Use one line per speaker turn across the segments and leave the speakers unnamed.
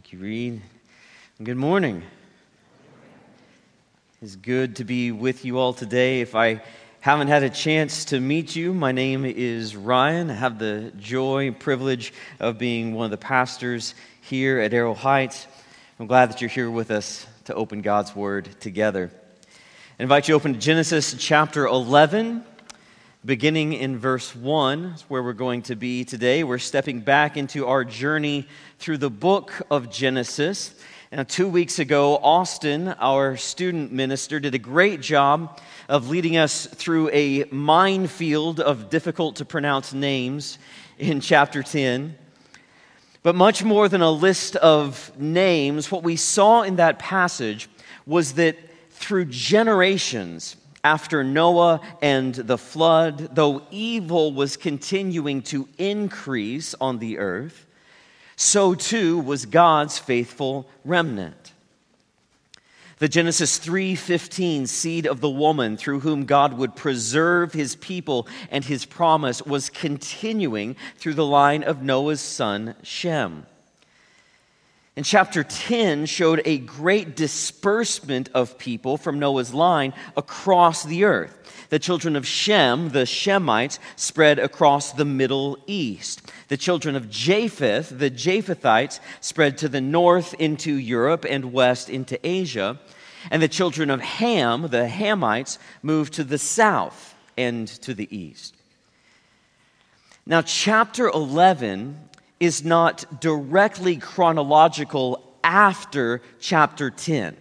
Thank you, Reed. Good morning. It's good to be with you all today. If I haven't had a chance to meet you, my name is Ryan. I have the joy and privilege of being one of the pastors here at Arrow Heights. I'm glad that you're here with us to open God's Word together. I invite you to open to Genesis chapter 11. Beginning in verse 1, is where we're going to be today. We're stepping back into our journey through the book of Genesis. Now, 2 weeks ago, Austin, our student minister, did a great job of leading us through a minefield of difficult-to-pronounce names in chapter 10. But much more than a list of names, what we saw in that passage was that through generations, after Noah and the flood, though evil was continuing to increase on the earth, so too was God's faithful remnant. The Genesis 3:15 seed of the woman through whom God would preserve his people and his promise was continuing through the line of Noah's son Shem. And chapter 10 showed a great disbursement of people from Noah's line across the earth. The children of Shem, the Shemites, spread across the Middle East. The children of Japheth, the Japhethites, spread to the north into Europe and west into Asia. And the children of Ham, the Hamites, moved to the south and to the east. Now, chapter 11 is not directly chronological after chapter 10.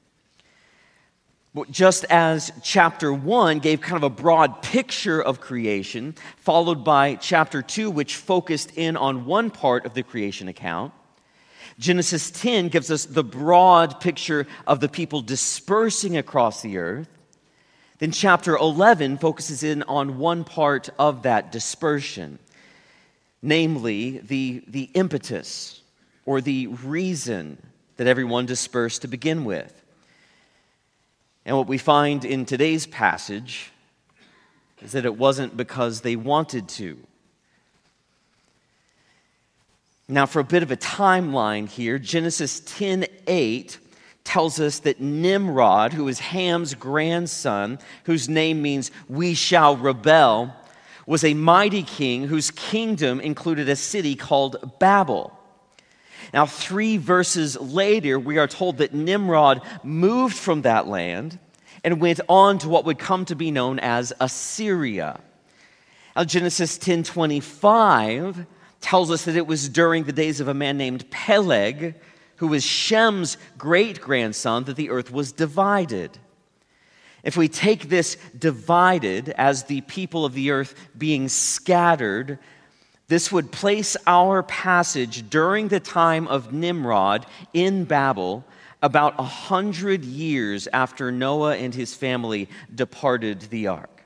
Just as chapter 1 gave kind of a broad picture of creation, followed by chapter 2, which focused in on one part of the creation account, Genesis 10 gives us the broad picture of the people dispersing across the earth. Then chapter 11 focuses in on one part of that dispersion, namely the impetus or the reason that everyone dispersed to begin with. And what we find in today's passage is that it wasn't because they wanted to. Now, for a bit of a timeline here, Genesis 10:8 tells us that Nimrod, who is Ham's grandson, whose name means "we shall rebel," was a mighty king whose kingdom included a city called Babel. Now, 3 verses later, we are told that Nimrod moved from that land and went on to what would come to be known as Assyria. Now, Genesis 10:25 tells us that it was during the days of a man named Peleg, who was Shem's great-grandson, that the earth was divided. If we take this divided as the people of the earth being scattered, this would place our passage during the time of Nimrod in Babel about 100 years after Noah and his family departed the ark.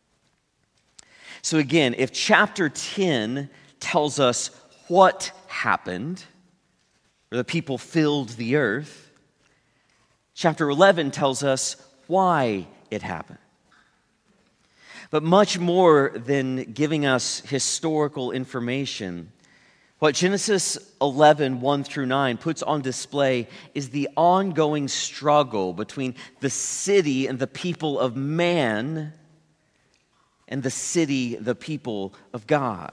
So again, if chapter 10 tells us what happened, or the people filled the earth, chapter 11 tells us why it happened. But much more than giving us historical information, what Genesis 11, 1 through 9 puts on display is the ongoing struggle between the city and the people of man and the city, the people of God.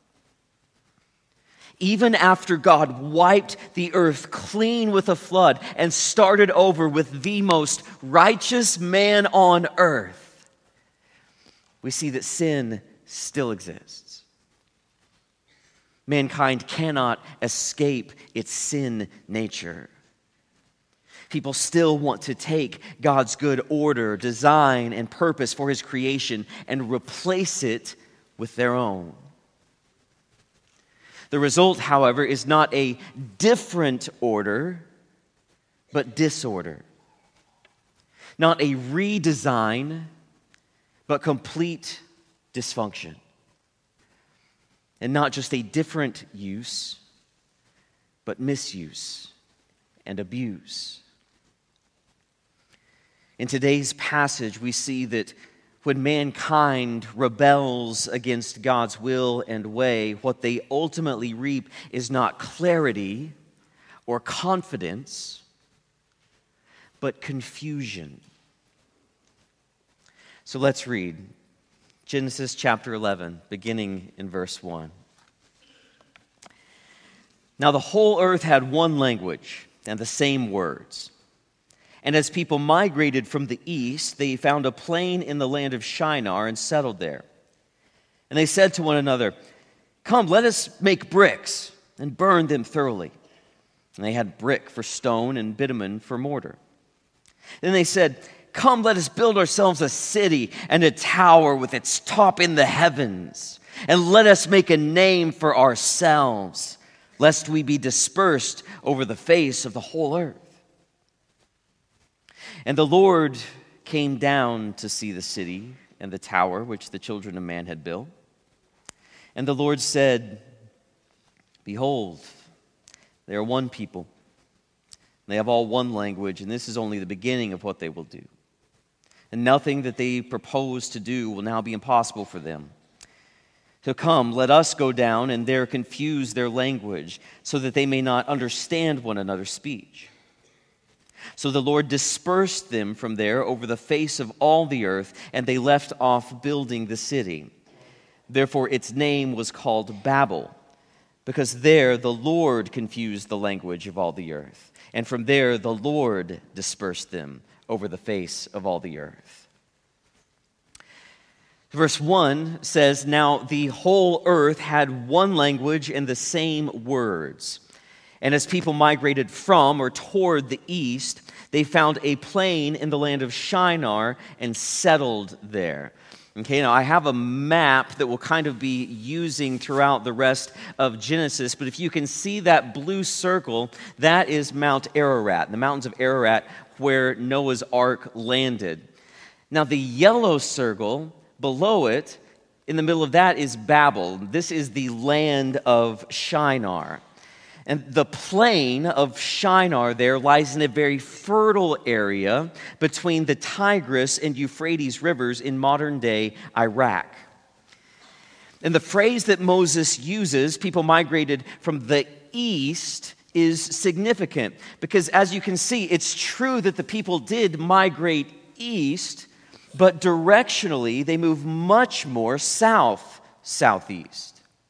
Even after God wiped the earth clean with a flood and started over with the most righteous man on earth, we see that sin still exists. Mankind cannot escape its sin nature. People still want to take God's good order, design, and purpose for his creation and replace it with their own. The result, however, is not a different order, but disorder. Not a redesign, but complete dysfunction. And not just a different use, but misuse and abuse. In today's passage, we see that when mankind rebels against God's will and way, what they ultimately reap is not clarity or confidence, but confusion. So let's read Genesis chapter 11, beginning in verse 1. Now the whole earth had one language and the same words. And as people migrated from the east, they found a plain in the land of Shinar and settled there. And they said to one another, "Come, let us make bricks and burn them thoroughly." And they had brick for stone and bitumen for mortar. Then they said, "Come, let us build ourselves a city and a tower with its top in the heavens. And let us make a name for ourselves, lest we be dispersed over the face of the whole earth." And the Lord came down to see the city and the tower which the children of man had built. And the Lord said, "Behold, they are one people. They have all one language, and this is only the beginning of what they will do. And nothing that they propose to do will now be impossible for them. So come, let us go down and there confuse their language, so that they may not understand one another's speech." So the Lord dispersed them from there over the face of all the earth, and they left off building the city. Therefore its name was called Babel, because there the Lord confused the language of all the earth. And from there the Lord dispersed them over the face of all the earth. Verse 1 says, "Now the whole earth had one language and the same words. And as people migrated from or toward the east, they found a plain in the land of Shinar and settled there." Okay, now I have a map that we'll kind of be using throughout the rest of Genesis, but if you can see that blue circle, that is Mount Ararat, the mountains of Ararat, where Noah's Ark landed. Now the yellow circle below it, in the middle of that, is Babel. This is the land of Shinar. And the plain of Shinar there lies in a very fertile area between the Tigris and Euphrates rivers in modern-day Iraq. And the phrase that Moses uses, "people migrated from the east," is significant because, as you can see, it's true that the people did migrate east, but directionally they move much more southeast.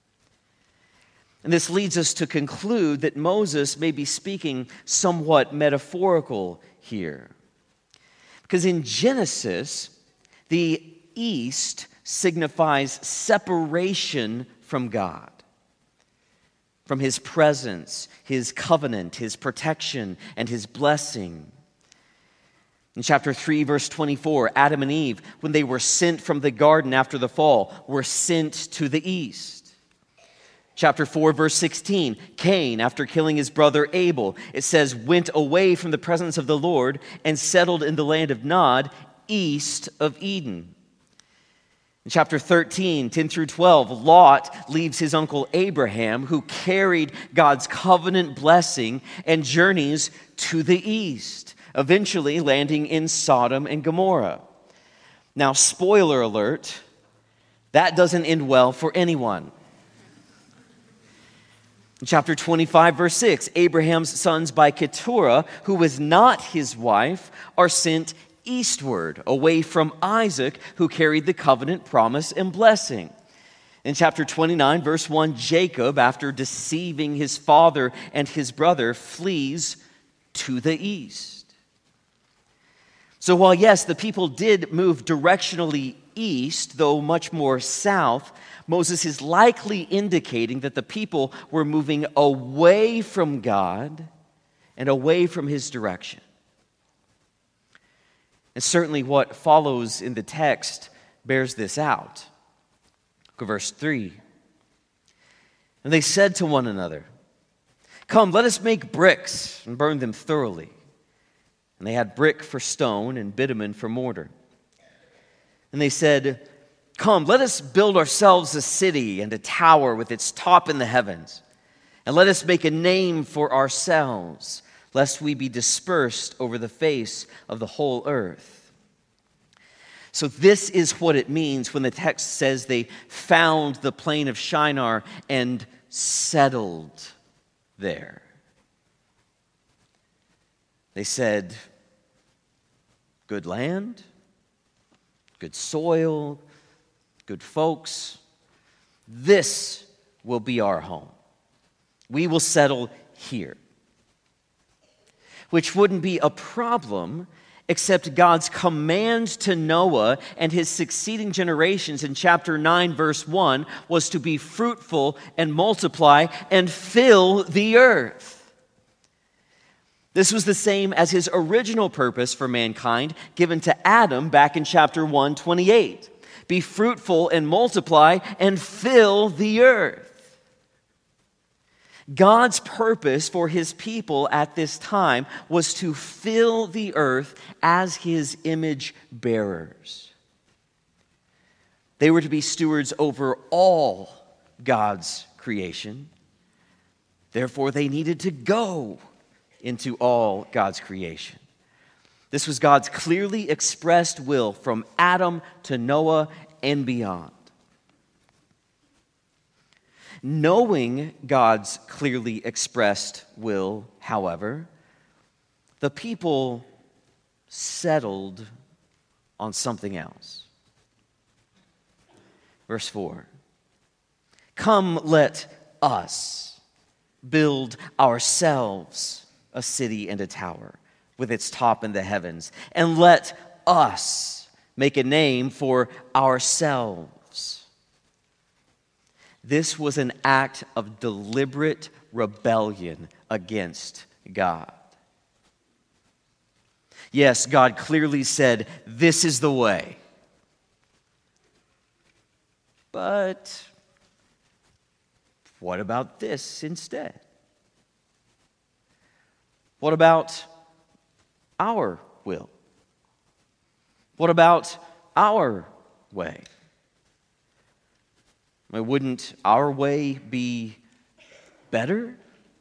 And this leads us to conclude that Moses may be speaking somewhat metaphorical here. Because in Genesis, the east signifies separation from God, from His presence, His covenant, His protection, and His blessing. In chapter 3, verse 24, Adam and Eve, when they were sent from the garden after the fall, were sent to the east. Chapter 4, verse 16, Cain, after killing his brother Abel, it says, went away from the presence of the Lord and settled in the land of Nod, east of Eden. In chapter 13, 10 through 12, Lot leaves his uncle Abraham, who carried God's covenant blessing, and journeys to the east, eventually landing in Sodom and Gomorrah. Now, spoiler alert, that doesn't end well for anyone. In chapter 25, verse 6, Abraham's sons by Keturah, who was not his wife, are sent eastward, away from Isaac, who carried the covenant promise and blessing. In chapter 29, verse 1, Jacob, after deceiving his father and his brother, flees to the east. So while, yes, the people did move directionally east, though much more south, Moses is likely indicating that the people were moving away from God and away from His direction. And certainly what follows in the text bears this out. Look at verse 3. And they said to one another, "Come, let us make bricks and burn them thoroughly." And they had brick for stone and bitumen for mortar. And they said, "Come, let us build ourselves a city and a tower with its top in the heavens. And let us make a name for ourselves, lest we be dispersed over the face of the whole earth." So this is what it means when the text says they found the plain of Shinar and settled there. They said, good land, good soil, good folks. This will be our home. We will settle here. Which wouldn't be a problem, except God's command to Noah and his succeeding generations in chapter 9, verse 1, was to be fruitful and multiply and fill the earth. This was the same as his original purpose for mankind given to Adam back in chapter 1:28. Be fruitful and multiply and fill the earth. God's purpose for his people at this time was to fill the earth as his image bearers. They were to be stewards over all God's creation. Therefore, they needed to go into all God's creation. This was God's clearly expressed will from Adam to Noah and beyond. Knowing God's clearly expressed will, however, the people settled on something else. Verse 4, come, let us build ourselves a city and a tower with its top in the heavens, and let us make a name for ourselves. This was an act of deliberate rebellion against God. Yes, God clearly said, this is the way. But what about this instead? What about our will? What about our way? Wouldn't our way be better?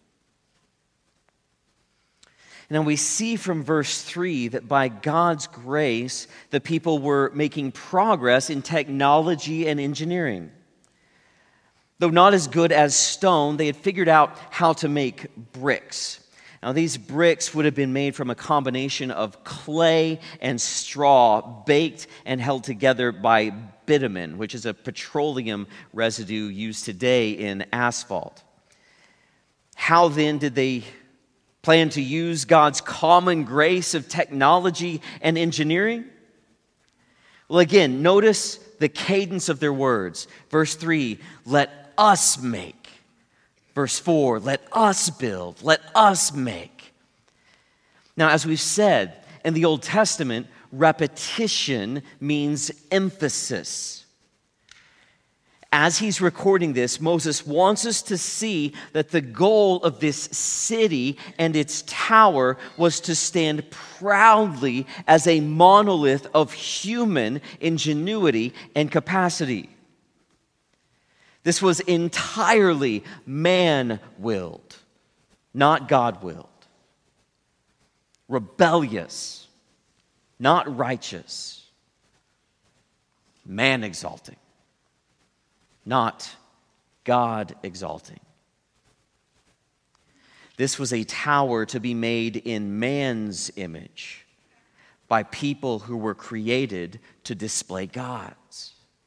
Now we see from verse 3 that by God's grace, the people were making progress in technology and engineering. Though not as good as stone, they had figured out how to make bricks. Now these bricks would have been made from a combination of clay and straw, baked and held together by bitumen, which is a petroleum residue used today in asphalt. How then did they plan to use God's common grace of technology and engineering? Well, again, notice the cadence of their words. Verse 3, let us make. Verse 4, let us build, let us make. Now, as we've said, in the Old Testament, repetition means emphasis. As he's recording this, Moses wants us to see that the goal of this city and its tower was to stand proudly as a monolith of human ingenuity and capacity. This was entirely man-willed, not God-willed. Rebellious, not righteous. Man-exalting, not God-exalting. This was a tower to be made in man's image by people who were created to display God's.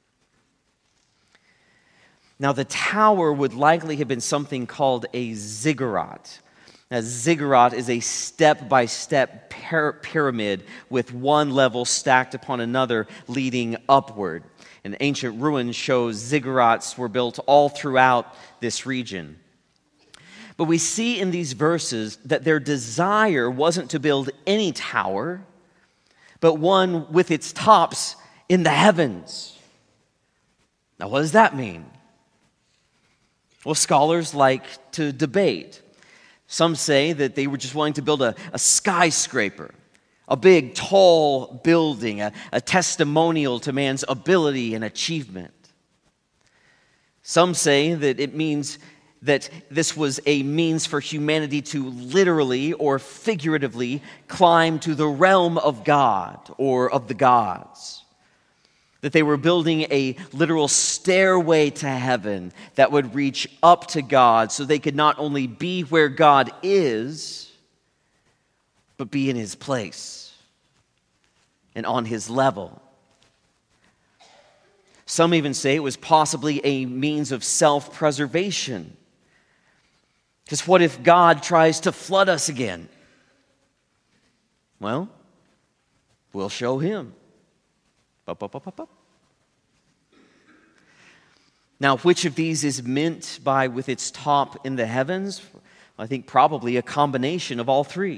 Now, the tower would likely have been something called a ziggurat. A ziggurat is a step-by-step pyramid with one level stacked upon another leading upward. And ancient ruins show ziggurats were built all throughout this region. But we see in these verses that their desire wasn't to build any tower, but one with its tops in the heavens. Now, what does that mean? Well, scholars like to debate. Some say that they were just wanting to build a skyscraper, a big, tall building, a testimonial to man's ability and achievement. Some say that it means that this was a means for humanity to literally or figuratively climb to the realm of God or of the gods. That they were building a literal stairway to heaven that would reach up to God so they could not only be where God is, but be in his place and on his level. Some even say it was possibly a means of self-preservation. Because what if God tries to flood us again? Well, we'll show him. Now, which of these is meant by with its top in the heavens? I think probably a combination of all three.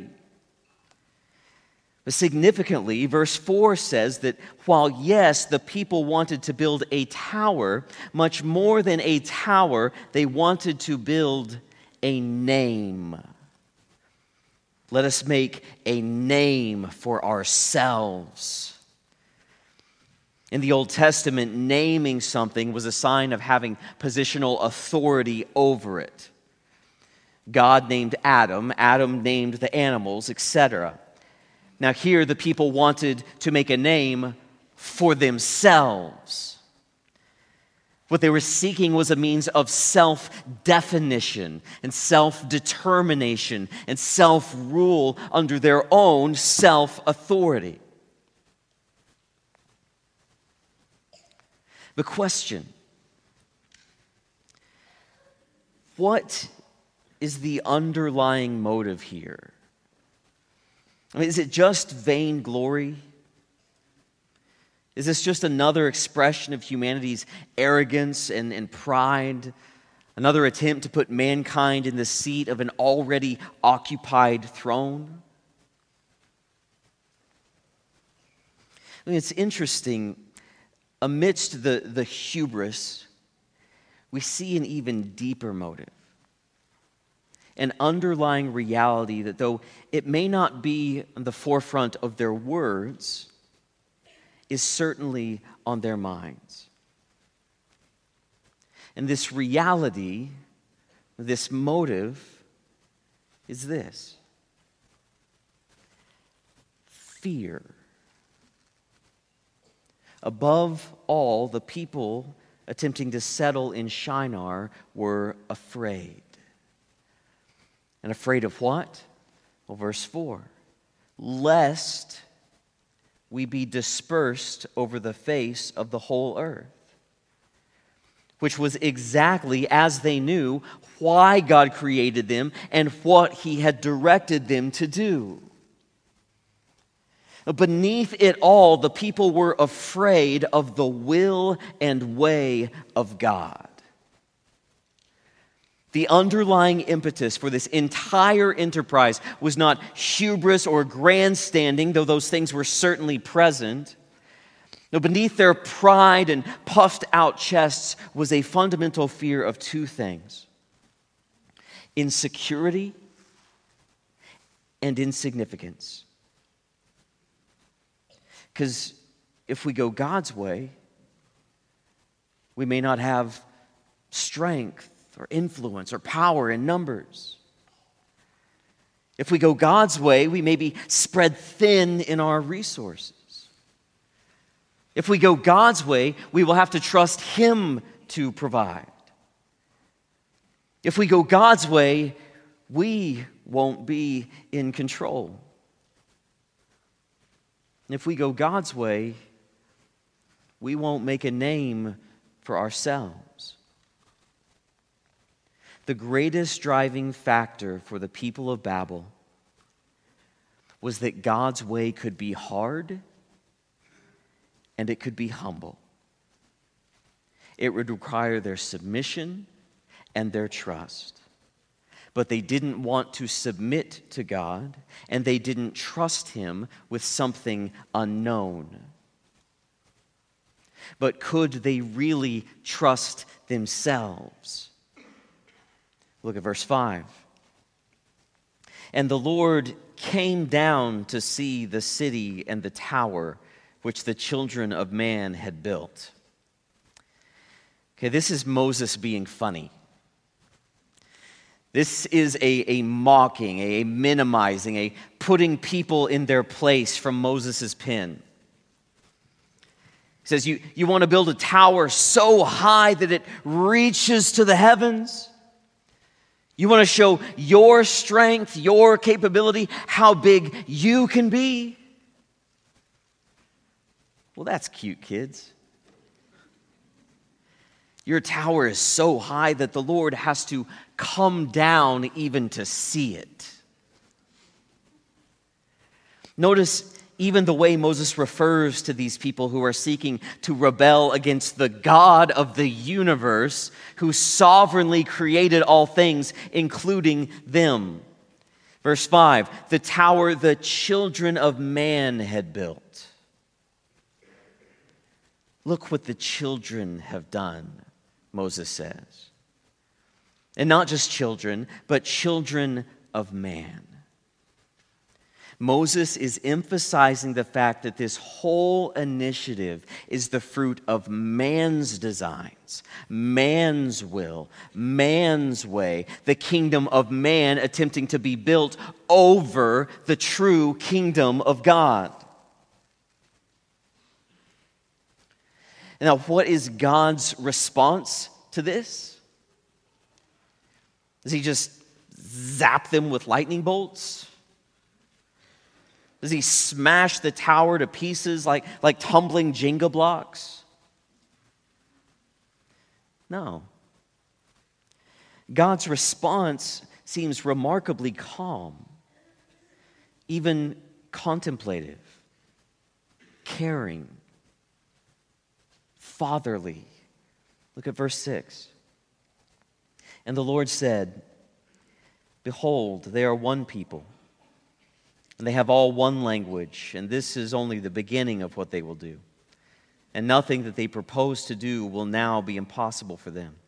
But significantly, verse 4 says that while, yes, the people wanted to build a tower, much more than a tower, they wanted to build a name. Let us make a name for ourselves. In the Old Testament, naming something was a sign of having positional authority over it. God named Adam, Adam named the animals, etc. Now here the people wanted to make a name for themselves. What they were seeking was a means of self-definition and self-determination and self-rule under their own self-authority. The question, what is the underlying motive here? I mean, is it just vainglory? Is this just another expression of humanity's arrogance and pride? Another attempt to put mankind in the seat of an already occupied throne? I mean, it's interesting. Amidst the hubris, we see an even deeper motive. An underlying reality that though it may not be on the forefront of their words, is certainly on their minds. And this reality, this motive, is this: fear. Above all, the people attempting to settle in Shinar were afraid. And afraid of what? Well, verse 4. Lest we be dispersed over the face of the whole earth. Which was exactly, as they knew, why God created them and what he had directed them to do. Beneath it all, the people were afraid of the will and way of God. The underlying impetus for this entire enterprise was not hubris or grandstanding, though those things were certainly present. No, beneath their pride and puffed out chests was a fundamental fear of two things: insecurity and insignificance. Because if we go God's way, we may not have strength or influence or power in numbers. If we go God's way, we may be spread thin in our resources. If we go God's way, we will have to trust him to provide. If we go God's way, we won't be in control. And if we go God's way, we won't make a name for ourselves. The greatest driving factor for the people of Babel was that God's way could be hard and it could be humble. It would require their submission and their trust. But they didn't want to submit to God, and they didn't trust him with something unknown. But could they really trust themselves? Look at verse 5. And the Lord came down to see the city and the tower which the children of man had built. Okay, this is Moses being funny. This is a mocking, a minimizing, a putting people in their place from Moses' pen. He says, you want to build a tower so high that it reaches to the heavens? You want to show your strength, your capability, how big you can be? Well, that's cute, kids. Your tower is so high that the Lord has to come down even to see it. Notice even the way Moses refers to these people who are seeking to rebel against the God of the universe who sovereignly created all things, including them. Verse 5, the tower the children of man had built. Look what the children have done, Moses says. And not just children, but children of man. Moses is emphasizing the fact that this whole initiative is the fruit of man's designs, man's will, man's way, the kingdom of man attempting to be built over the true kingdom of God. Now, what is God's response to this? Does he just zap them with lightning bolts? Does he smash the tower to pieces like tumbling Jenga blocks? No. God's response seems remarkably calm, even contemplative, caring, fatherly. Look at verse 6. And the Lord said, "Behold, they are one people, and they have all one language, and this is only the beginning of what they will do. And nothing that they propose to do will now be impossible for them."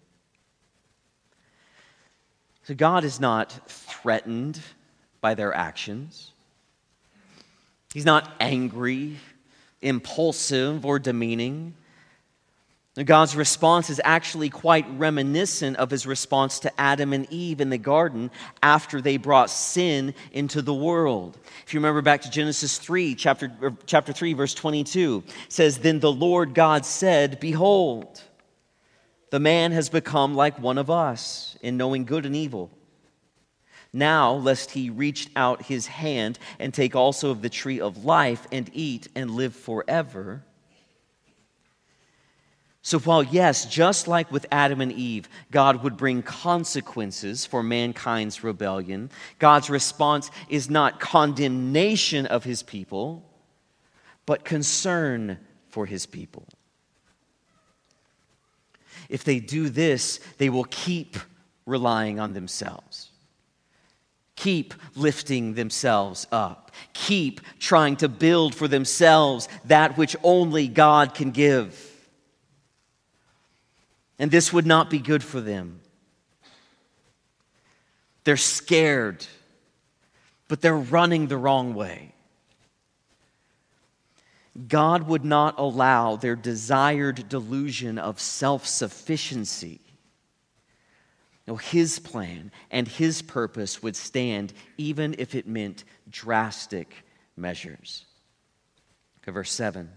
So God is not threatened by their actions. He's not angry, impulsive, or demeaning. God's response is actually quite reminiscent of his response to Adam and Eve in the garden after they brought sin into the world. If you remember back to Genesis 3, chapter 3, verse 22, it says, "Then the Lord God said, Behold, the man has become like one of us in knowing good and evil. Now, lest he reach out his hand and take also of the tree of life and eat and live forever." So while, yes, just like with Adam and Eve, God would bring consequences for mankind's rebellion, God's response is not condemnation of his people, but concern for his people. If they do this, they will keep relying on themselves, keep lifting themselves up, keep trying to build for themselves that which only God can give. And this would not be good for them. They're scared, but they're running the wrong way. God would not allow their desired delusion of self-sufficiency. No, his plan and his purpose would stand even if it meant drastic measures. Look at verse 7.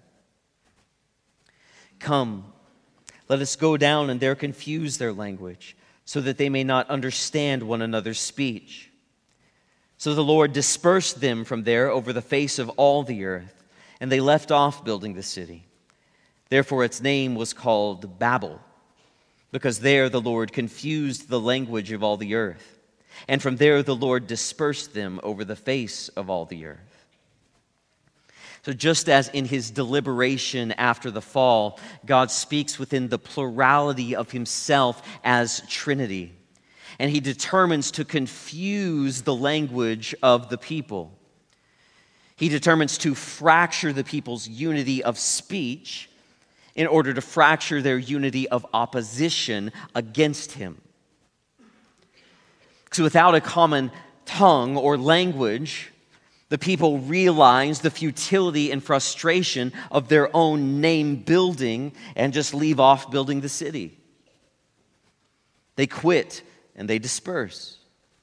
"Come, let us go down and there confuse their language, so that they may not understand one another's speech." So the Lord dispersed them from there over the face of all the earth, and they left off building the city. Therefore its name was called Babel, because there the Lord confused the language of all the earth. And from there the Lord dispersed them over the face of all the earth. So just as in his deliberation after the fall, God speaks within the plurality of himself as Trinity, and he determines to confuse the language of the people. He determines to fracture the people's unity of speech in order to fracture their unity of opposition against him. So without a common tongue or language, the people realize the futility and frustration of their own name building and just leave off building the city. They quit and they disperse.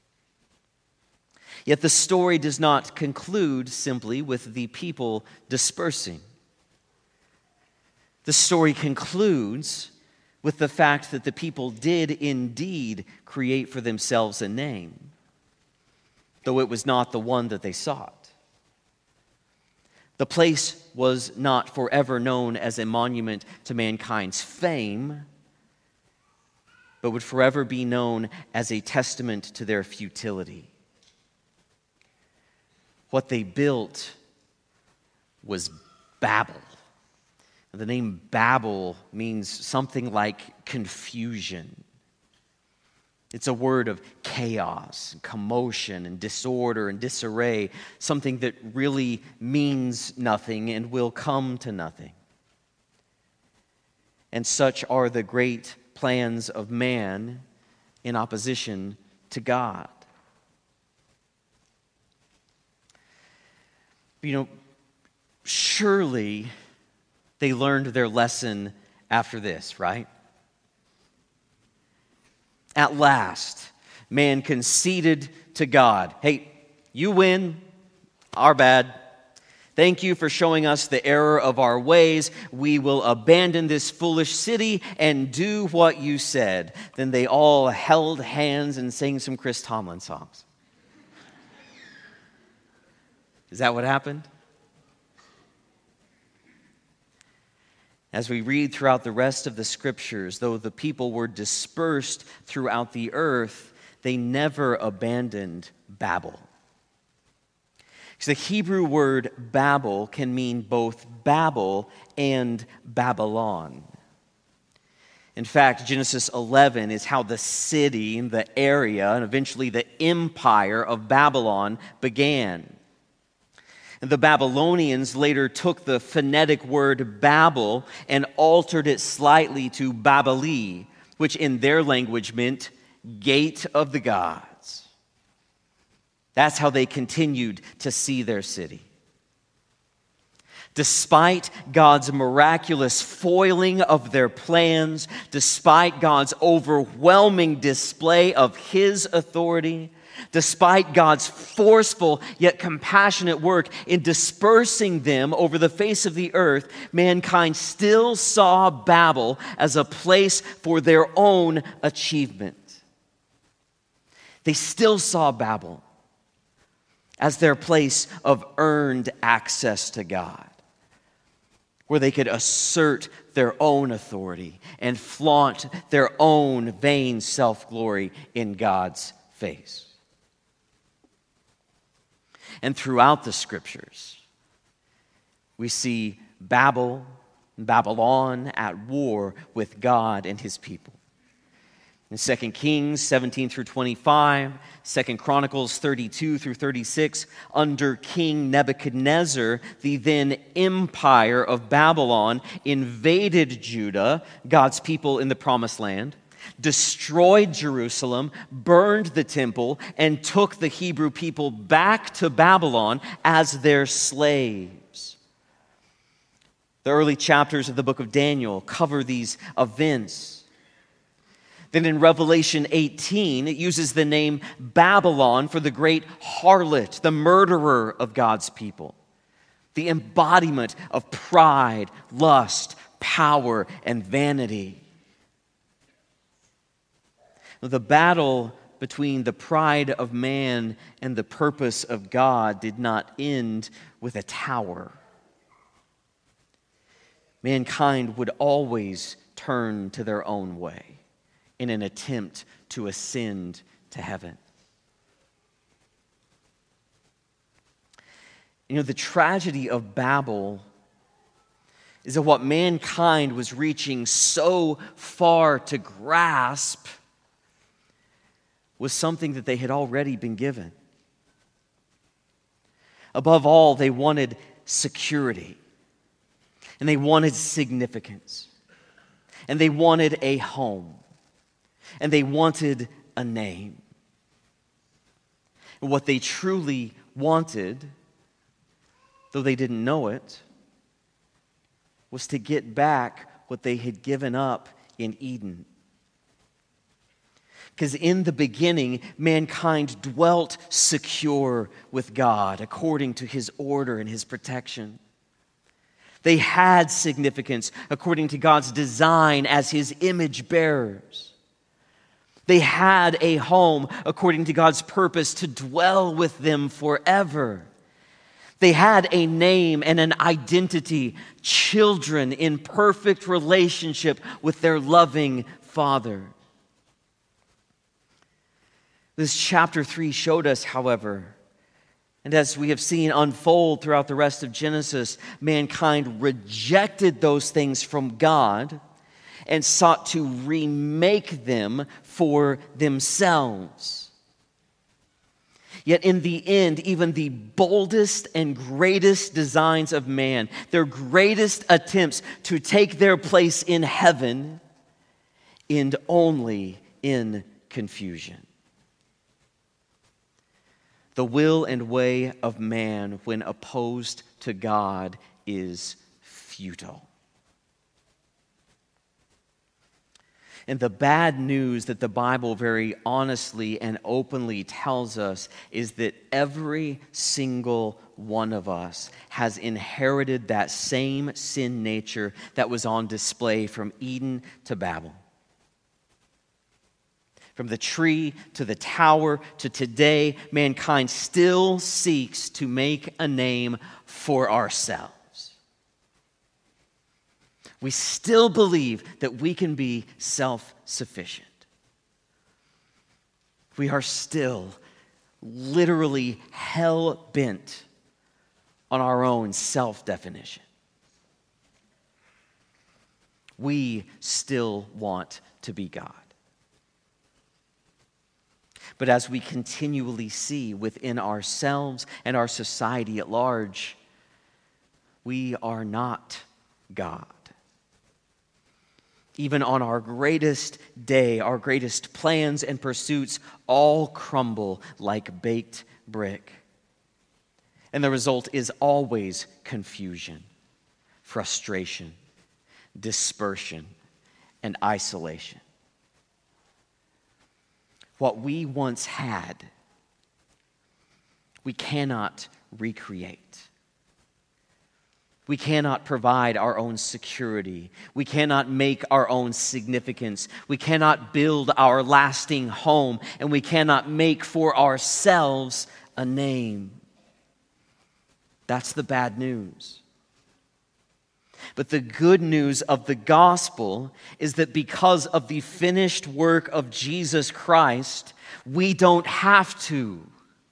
Yet the story does not conclude simply with the people dispersing. The story concludes with the fact that the people did indeed create for themselves a name, though it was not the one that they sought. The place was not forever known as a monument to mankind's fame, but would forever be known as a testament to their futility. What they built was Babel. The name Babel means something like confusion. It's a word of chaos, commotion, and disorder and disarray, something that really means nothing and will come to nothing. And such are the great plans of man in opposition to God. Surely they learned their lesson after this, right? At last, man conceded to God. Hey, you win, our bad. Thank you for showing us the error of our ways. We will abandon this foolish city and do what you said. Then they all held hands and sang some Chris Tomlin songs. Is that what happened? As we read throughout the rest of the scriptures, though the people were dispersed throughout the earth, they never abandoned Babel. The Hebrew word Babel can mean both Babel and Babylon. In fact, Genesis 11 is how the city, the area, and eventually the empire of Babylon began. And the Babylonians later took the phonetic word Babel and altered it slightly to Babeli, which in their language meant gate of the gods. That's how they continued to see their city. Despite God's miraculous foiling of their plans, despite God's overwhelming display of His authority, despite God's forceful yet compassionate work in dispersing them over the face of the earth, mankind still saw Babel as a place for their own achievement. They still saw Babel as their place of earned access to God, where they could assert their own authority and flaunt their own vain self-glory in God's face. And throughout the scriptures, we see Babylon at war with God and His people. In 2 Kings 17 through 25, 2 Chronicles 32 through 36, under King Nebuchadnezzar, the then empire of Babylon invaded Judah, God's people in the Promised Land, destroyed Jerusalem, burned the temple, and took the Hebrew people back to Babylon as their slaves. The early chapters of the book of Daniel cover these events. Then in Revelation 18, it uses the name Babylon for the great harlot, the murderer of God's people, the embodiment of pride, lust, power, and vanity. The battle between the pride of man and the purpose of God did not end with a tower. Mankind would always turn to their own way in an attempt to ascend to heaven. The tragedy of Babel is that what mankind was reaching so far to grasp was something that they had already been given. Above all, they wanted security, and they wanted significance, and they wanted a home, and they wanted a name. And what they truly wanted, though they didn't know it, was to get back what they had given up in Eden. Because in the beginning, mankind dwelt secure with God according to His order and His protection. They had significance according to God's design as his image bearers. They had a home according to God's purpose to dwell with them forever. They had a name and an identity, children in perfect relationship with their loving Father. This chapter 3 showed us, however, and as we have seen unfold throughout the rest of Genesis, mankind rejected those things from God and sought to remake them for themselves. Yet in the end, even the boldest and greatest designs of man, their greatest attempts to take their place in heaven, end only in confusion. The will and way of man, when opposed to God, is futile. And the bad news that the Bible very honestly and openly tells us is that every single one of us has inherited that same sin nature that was on display from Eden to Babel. From the tree to the tower to today, mankind still seeks to make a name for ourselves. We still believe that we can be self-sufficient. We are still literally hell-bent on our own self-definition. We still want to be God. But as we continually see within ourselves and our society at large, we are not God. Even on our greatest day, our greatest plans and pursuits all crumble like baked brick. And the result is always confusion, frustration, dispersion, and isolation. What we once had, we cannot recreate. We cannot provide our own security. We cannot make our own significance. We cannot build our lasting home, and we cannot make for ourselves a name. That's the bad news. But the good news of the gospel is that because of the finished work of Jesus Christ, we don't have to.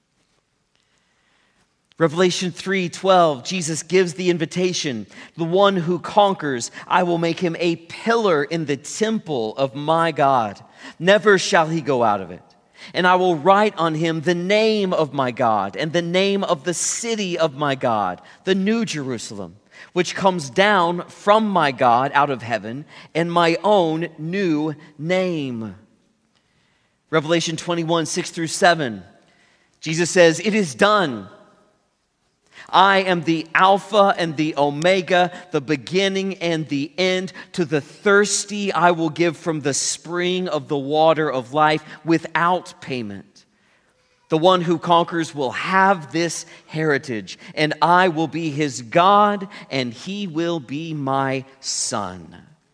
Revelation 3:12, Jesus gives the invitation, "The one who conquers, I will make him a pillar in the temple of my God. Never shall he go out of it. And I will write on him the name of my God and the name of the city of my God, the New Jerusalem, which comes down from my God out of heaven, and my own new name." Revelation 21:6-7, Jesus says, "It is done. I am the Alpha and the Omega, the beginning and the end. To the thirsty I will give from the spring of the water of life without payment. The one who conquers will have this heritage, and I will be his God, and he will be my son."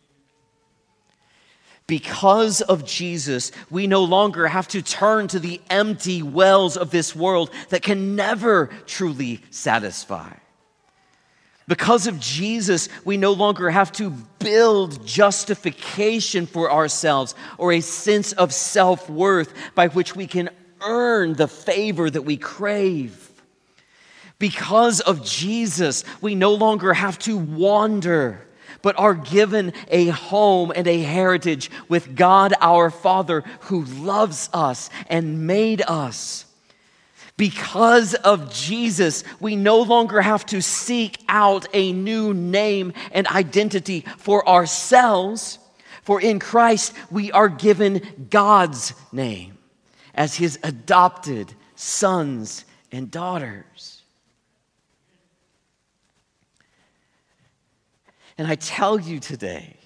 Because of Jesus, we no longer have to turn to the empty wells of this world that can never truly satisfy. Because of Jesus, we no longer have to build justification for ourselves or a sense of self-worth by which we can earn the favor that we crave. Because of Jesus, we no longer have to wander, but are given a home and a heritage with God our Father who loves us and made us. Because of Jesus, we no longer have to seek out a new name and identity for ourselves, for in Christ we are given God's name as his adopted sons and daughters. And I tell you today,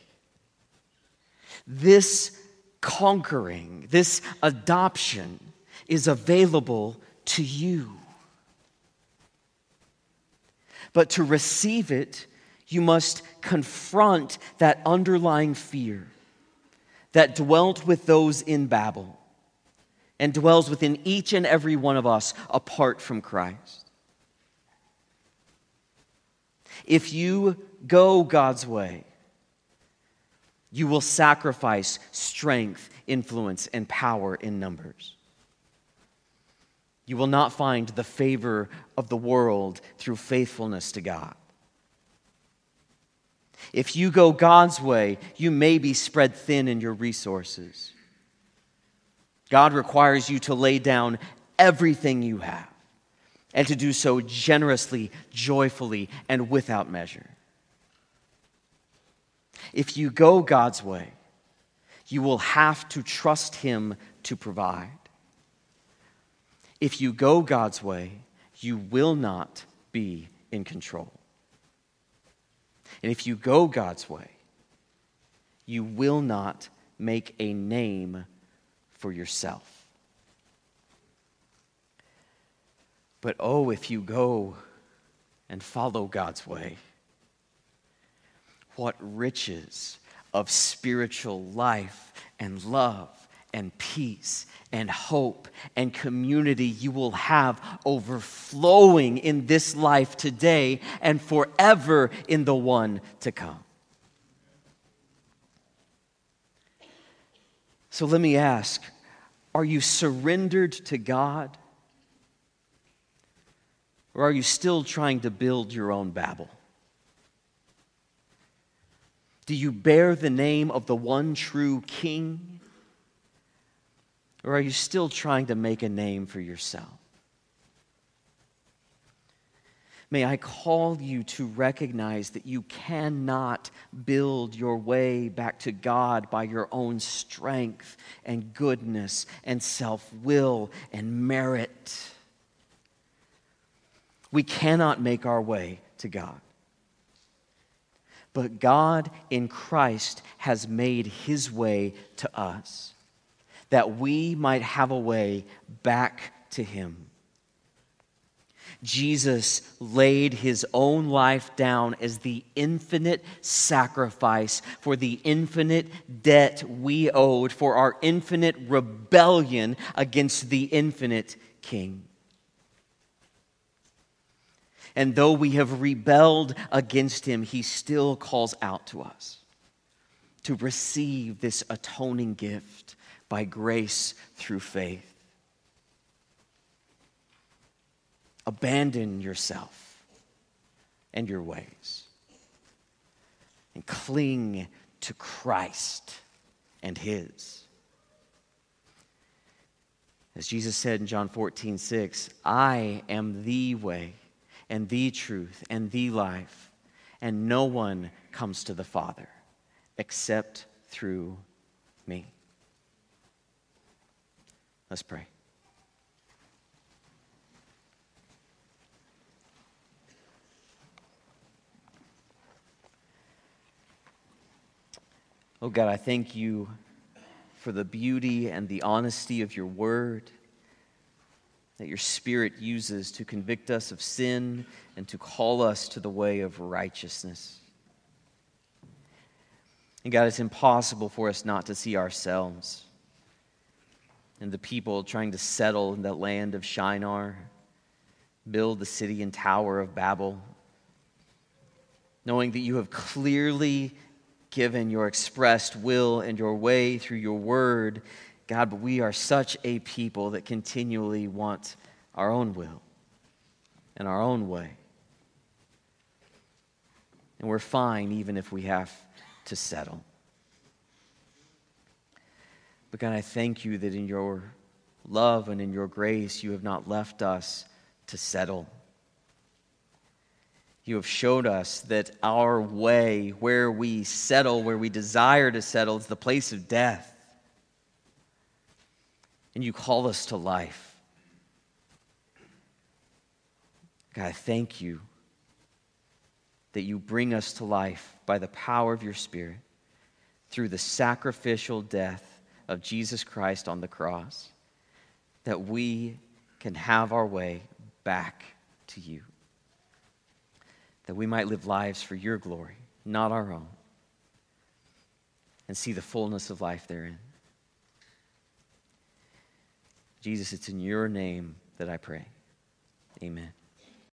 this conquering, this adoption is available to you. But to receive it, You must confront that underlying fear that dwelt with those in Babel and dwells within each and every one of us apart from Christ. If you go God's way, you will sacrifice strength, influence, and power in numbers. You will not find the favor of the world through faithfulness to God. If you go God's way, you may be spread thin in your resources. God requires you to lay down everything you have and to do so generously, joyfully, and without measure. If you go God's way, you will have to trust Him to provide. If you go God's way, you will not be in control. And if you go God's way, you will not make a name for yourself. But oh, if you go and follow God's way, what riches of spiritual life and love and peace and hope and community you will have overflowing in this life today and forever in the one to come. So let me ask, are you surrendered to God? Or are you still trying to build your own Babel? Do you bear the name of the one true King? Or are you still trying to make a name for yourself? May I call you to recognize that you cannot build your way back to God by your own strength and goodness and self-will and merit. We cannot make our way to God. But God in Christ has made His way to us, that we might have a way back to Him. Jesus laid His own life down as the infinite sacrifice for the infinite debt we owed, for our infinite rebellion against the infinite King. And though we have rebelled against Him, He still calls out to us to receive this atoning gift by grace through faith. Abandon yourself and your ways and cling to Christ and His. As Jesus said in John 14:6, I am the way and the truth and the life, and no one comes to the Father except through me. Let's pray. Oh God, I thank you for the beauty and the honesty of your word that your Spirit uses to convict us of sin and to call us to the way of righteousness. And God, it's impossible for us not to see ourselves and the people trying to settle in that land of Shinar, build the city and tower of Babel, knowing that you have clearly given your expressed will and your way through your word, God, but we are such a people that continually want our own will and our own way. And we're fine even if we have to settle. But God, I thank you that in your love and in your grace, you have not left us to settle. You have showed us that our way, where we settle, where we desire to settle, is the place of death. And you call us to life. God, I thank you that you bring us to life by the power of your Spirit through the sacrificial death of Jesus Christ on the cross, that we can have our way back to you. that we might live lives for your glory, not our own, and see the fullness of life therein. Jesus, it's in your name that I pray. Amen.